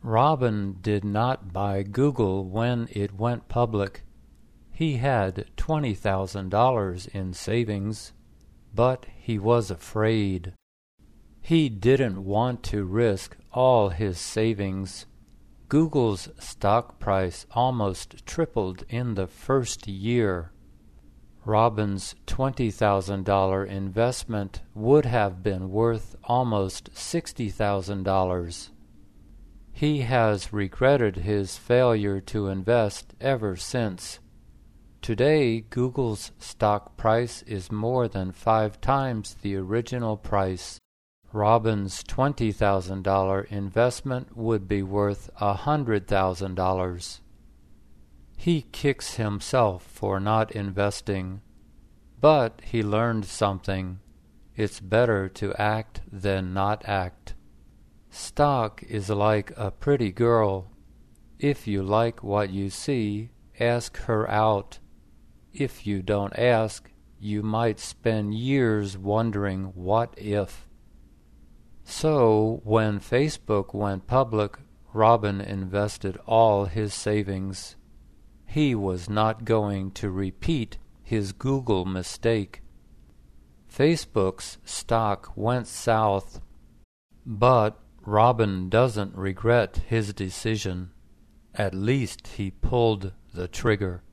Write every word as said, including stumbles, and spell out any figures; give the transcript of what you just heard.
Robin did not buy Google when it went public. He had twenty thousand dollars in savings, but he was afraid. He didn't want to risk all his savings. Google's stock price almost tripled in the first year. Robin's twenty thousand dollars investment would have been worth almost sixty thousand dollars. He has regretted his failure to invest ever since. Today, Google's stock price is more than five times the original price. Robin's twenty thousand dollars investment would be worth one hundred thousand dollars. He kicks himself for not investing, but he learned something. It's better to act than not act. Stock is like a pretty girl. If you like what you see, ask her out. If you don't ask, you might spend years wondering what if. So, when Facebook went public, Robin invested all his savings. He was not going to repeat his Google mistake. Facebook's stock went south, but Robin doesn't regret his decision. At least he pulled the trigger.